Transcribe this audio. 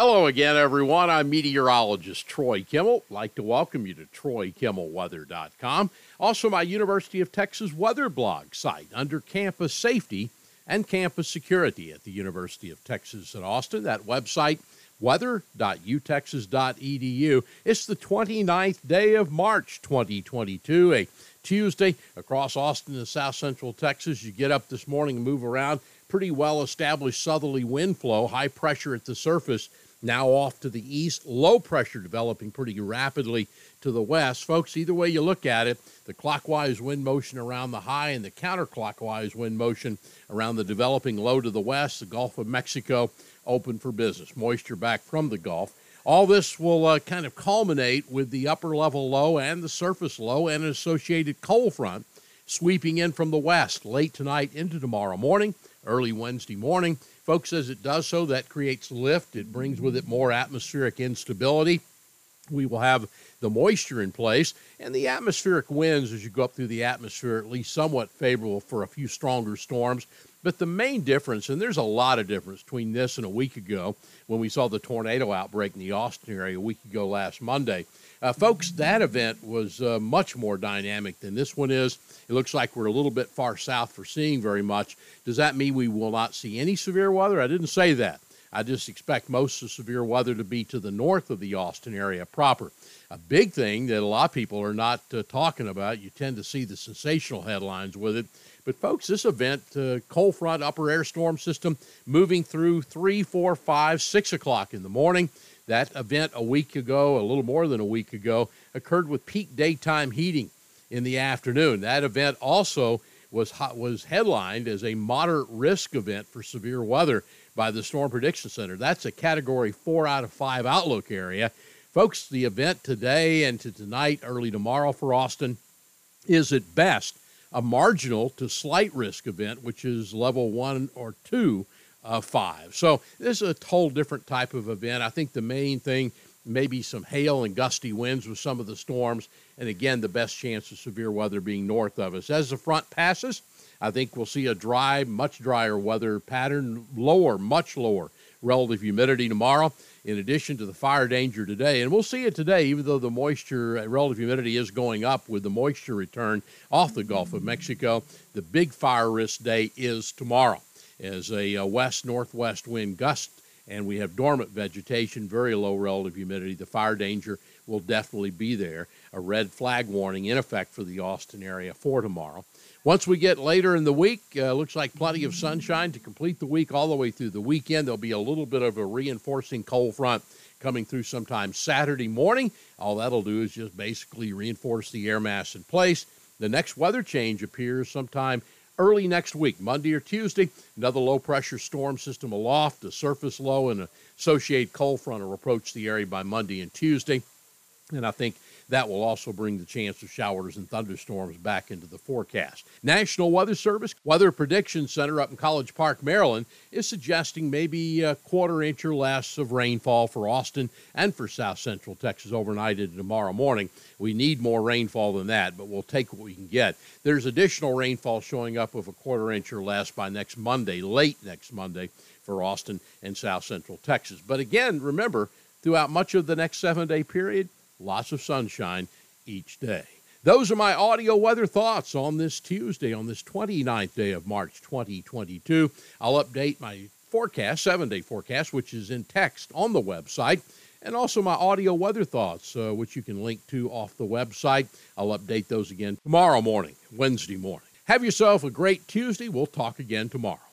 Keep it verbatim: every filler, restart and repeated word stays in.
Hello again, everyone. I'm meteorologist Troy Kimmel. I'd like to welcome you to Troy Kimmel Weather dot com. Also, my University of Texas weather blog site under campus safety and campus security at the University of Texas at Austin. That website, weather dot u texas dot e d u. It's the twenty-ninth day of March, twenty twenty-two, a Tuesday across Austin and South Central Texas. You get up this morning and move around. Pretty well-established southerly wind flow, high pressure at the surface, now off to the east, low pressure developing pretty rapidly to the west. Folks, either way you look at it, the clockwise wind motion around the high and the counterclockwise wind motion around the developing low to the west, the Gulf of Mexico open for business. Moisture back from the Gulf. All this will uh, kind of culminate with the upper level low and the surface low and an associated cold front sweeping in from the west late tonight into tomorrow morning, early Wednesday morning. Folks, as it does so, that creates lift. It brings with it more atmospheric instability. We will have the moisture in place, and the atmospheric winds as you go up through the atmosphere at least somewhat favorable for a few stronger storms. But the main difference, and there's a lot of difference between this and a week ago when we saw the tornado outbreak in the Austin area a week ago last Monday. Uh, folks, that event was uh, much more dynamic than this one is. It looks like we're a little bit far south for seeing very much. Does that mean we will not see any severe weather? I didn't say that. I just expect most of the severe weather to be to the north of the Austin area proper. A big thing that a lot of people are not uh, talking about, you tend to see the sensational headlines with it. But, folks, this event, uh, cold front upper air storm system moving through three, four, five, six o'clock in the morning. That event a week ago, a little more than a week ago, occurred with peak daytime heating in the afternoon. That event also was was headlined as a moderate risk event for severe weather by the Storm Prediction Center. That's a Category four out of five outlook area. Folks, the event today and to tonight, early tomorrow for Austin, is at best a marginal to slight risk event, which is level one or two of five. So this is a whole different type of event. I think the main thing, maybe some hail and gusty winds with some of the storms, and again, the best chance of severe weather being north of us. As the front passes, I think we'll see a dry, much drier weather pattern, lower, much lower relative humidity tomorrow, in addition to the fire danger today. And we'll see it today, even though the moisture, relative humidity is going up with the moisture return off the Gulf of Mexico. The big fire risk day is tomorrow, as a, a west-northwest wind gust, and we have dormant vegetation, very low relative humidity. The fire danger will definitely be there. A red flag warning in effect for the Austin area for tomorrow. Once we get later in the week, uh, looks like plenty of sunshine to complete the week all the way through the weekend. There'll be a little bit of a reinforcing cold front coming through sometime Saturday morning. All that'll do is just basically reinforce the air mass in place. The next weather change appears sometime early next week, Monday or Tuesday. Another low-pressure storm system aloft, a surface low, and an associated cold front will approach the area by Monday and Tuesday. And I think that will also bring the chance of showers and thunderstorms back into the forecast. National Weather Service Weather Prediction Center up in College Park, Maryland, is suggesting maybe a quarter inch or less of rainfall for Austin and for South Central Texas overnight into tomorrow morning. We need more rainfall than that, but we'll take what we can get. There's additional rainfall showing up of a quarter inch or less by next Monday, late next Monday, for Austin and South Central Texas. But again, remember, throughout much of the next seven-day period, lots of sunshine each day. Those are my audio weather thoughts on this Tuesday, on this twenty-ninth day of March, twenty twenty-two. I'll update my forecast, seven-day forecast, which is in text on the website, and also my audio weather thoughts, uh, which you can link to off the website. I'll update those again tomorrow morning, Wednesday morning. Have yourself a great Tuesday. We'll talk again tomorrow.